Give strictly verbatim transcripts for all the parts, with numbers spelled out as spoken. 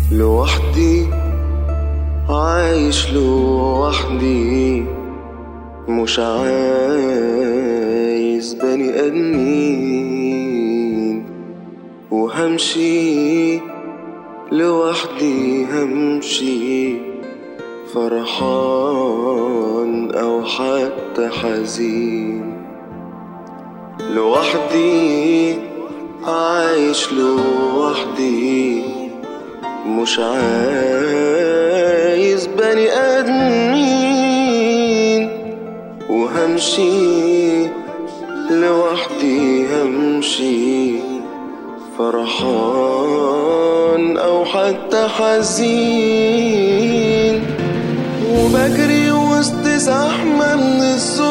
لوحدي عايش لوحدي، مش عايز بني ادمين، وهمشي لوحدي، همشي فرحان او حتى حزين. لوحدي عايش لوحدي، مش عايز بني ادمين، وهمشي لوحدي، همشي فرحان او حتى حزين. وبجري وسط زحمة من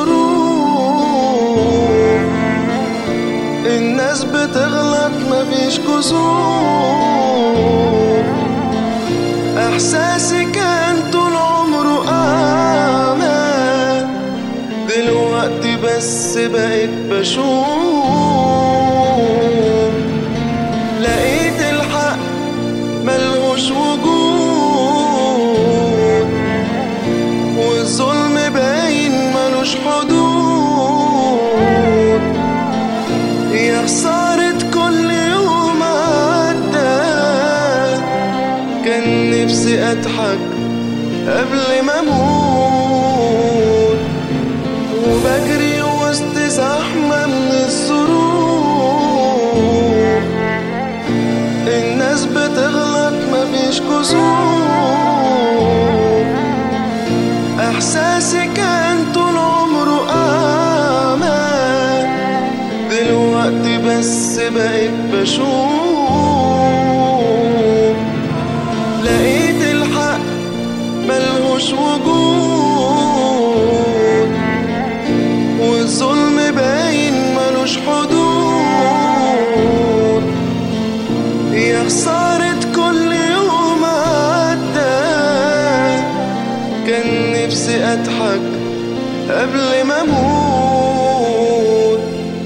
الظروف، الناس بتغلط مفيش كسوف، احساسي كان طول عمره امان، دلوقتي بس بقيت بشوف. لقيت الحق ملهوش وجود، والظلم باين ملوش حدود. يا خسارة كل يوم عدى، كان نفسي اضحك قبل ما اموت. وبجري وسط زحمة من الظروف، الناس بتغلط مفيش كسوف، احساسي كان طول عمره امان، دلوقتي بس بقيت بشوف. لقيت الحق ملهوش وجود، والظلم باين ملوش حدود. يا خسارة كل يوم عدى، كان نفسي اضحك قبل ما اموت.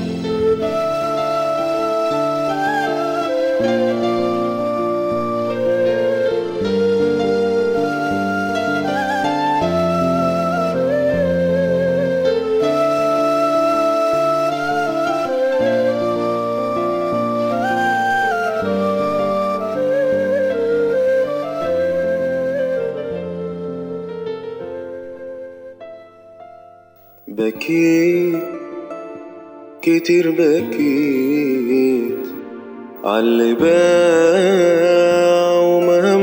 بكيت كتير، بكيت عاللي باع وما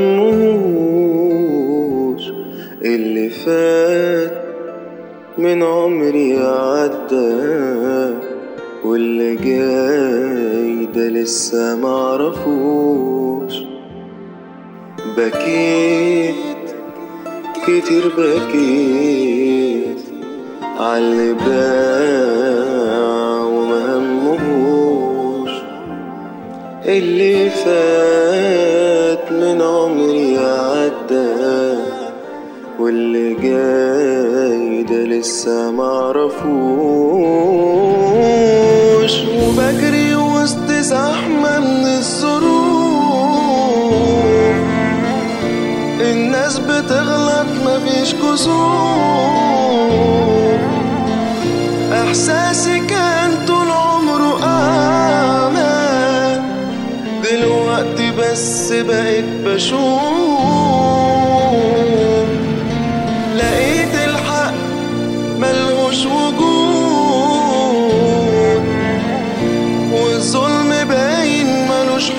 هموش، اللي فات من عمري عدى، واللي جاي ده لسه معرفوش. بكيت كتير، بكيت عاللي باع وما همهوش، اللي فات من عمري عدى، واللي جاي ده لسه معرفوش. وبجري وسط زحمة من الظروف، الناس بتغلط مفيش كسوف، احساسي كان طول عمره امان، دلوقتي بس بقيت بشوف. لقيت الحق ملهوش وجود، والظلم باين ملوش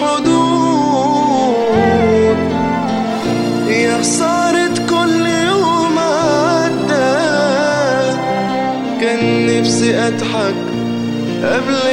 حدود. يا خسارة كل يوم عدى، كان نفسي اضحك قبل